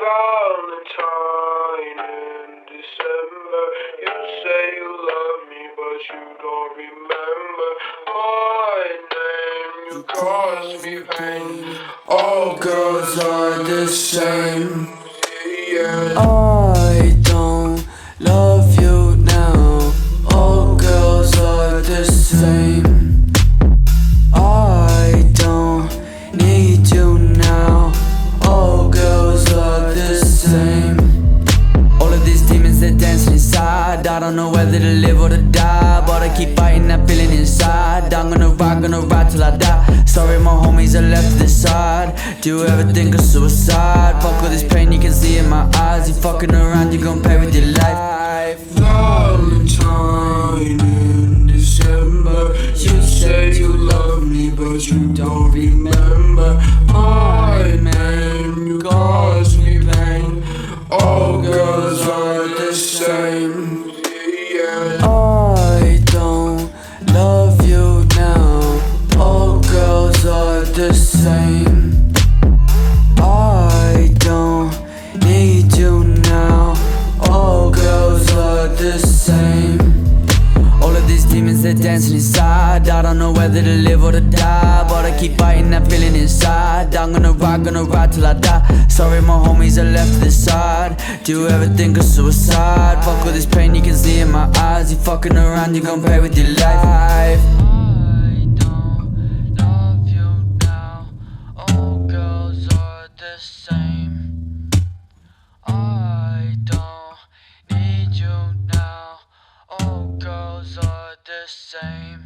Valentine in December. You say you love me, but you don't remember my name. You cause me pain. All girls are the same. Yeah. I don't love you now. All girls are the same. I don't need you now. All girls are the same. All of these demons, they're dancing inside. I don't know whether to live or to die, but I keep fighting that feeling inside. I'm gonna ride till I die. Sorry my homies are left to the side. Do you ever think of suicide? Fuck all this pain you can see in my eyes. You fucking around, you gon' pay with your life. Valentine in December. You say you love me, but you don't remember my name. You cause me pain. All girls are the same. Yeah. I don't love you now. All girls are the same. I don't need you now. All girls are the same. All of these demons, they're dancing inside. I don't know whether to live or to die, but I keep fighting that feeling inside. I'm gonna ride till I die. Sorry my homies are left to the side. Do you ever think of suicide? Fuck all this pain you can see in my eyes. You fucking around, you gon' pay with your life. I don't love you now. All girls are the same. I don't need you now. All girls are the same.